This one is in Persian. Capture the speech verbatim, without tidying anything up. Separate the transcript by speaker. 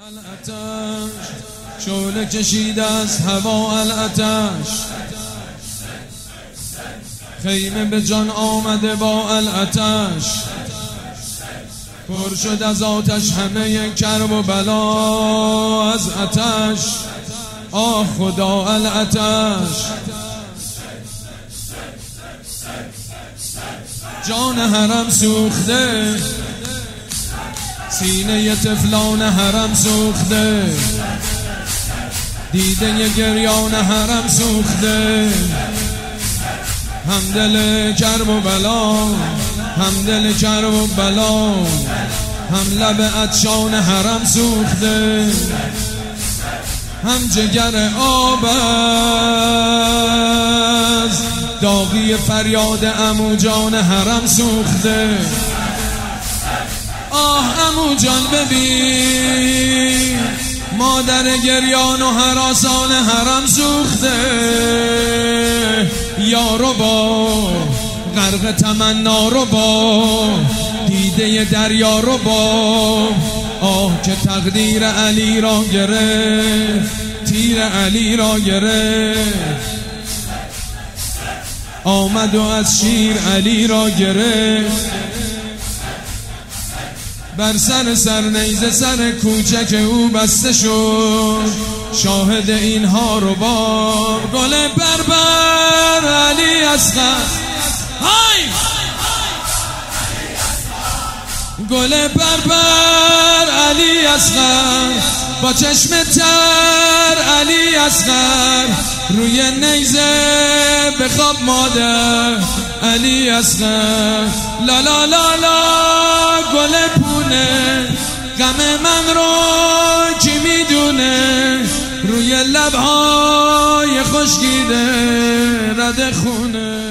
Speaker 1: الاتش شعله کشید از هوا الاتش، خیمه به جان آمده با الاتش، پر شد از آتش همه کرب و بلا از آتش. آه خدا الاتش، جان حرم سوخته، سینه طفلان حرم سوخته، دیده گریان حرم سوخته، هم دل کرب و بلا، هم دل کرب و بلا، هم لب عطشان حرم سوخته، هم جگر آب از داغی فریاد عمو جان حرم سوخته. آه عمو جان ببین، مادر گریان و هراسان حرم سوخته، یارو با غرق تمنا رو با دیده دریا رو با. آه که تقدیر علی را گرفت، تیر علی را گرفت، آمد و از شیر علی را گرفت. بر سر سر نیزه سر کوچک او بسته شد، شاهد اینها رو با گل بربر علی اصغر. های گل بربر علی اصغر، با چشم تر علی اصغر، روی نیزه بخواب مادر علی اصغر. لا لا لا لا گل پونه، غم من رو کی میدونه، روی لبهای خشکیده رد خونه.